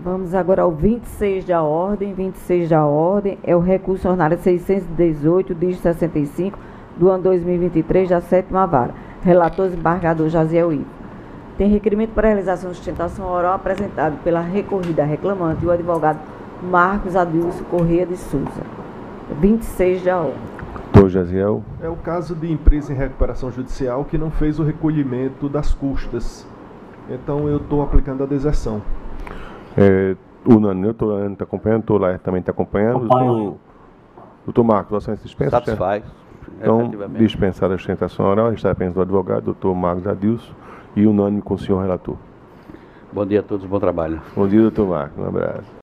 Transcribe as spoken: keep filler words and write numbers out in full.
Vamos agora ao vinte e seis da ordem. vinte e seis da ordem é o recurso ordinário seiscentos e dezoito, dígito sessenta e cinco, do ano dois mil e vinte e três, da sétima vara. Relator, desembargador Jaziel Ivo. Tem requerimento para realização de sustentação oral apresentado pela recorrida reclamante e o advogado Marcos Adilson Corrêa de Souza. vinte e seis da ordem. Doutor Jaziel. É o caso de empresa em recuperação judicial que não fez o recolhimento das custas. Então eu estou aplicando a deserção. É, unânime, eu estou acompanhando, o doutor Laerte também está acompanhando. Doutor, doutor Marcos, você dispensa? Satisfaz. Então, dispensar a sustentação oral, está apenas do advogado, doutor Marcos Adilson, e unânime com o senhor relator. Bom dia a todos, bom trabalho. Bom dia, doutor Marcos, um abraço.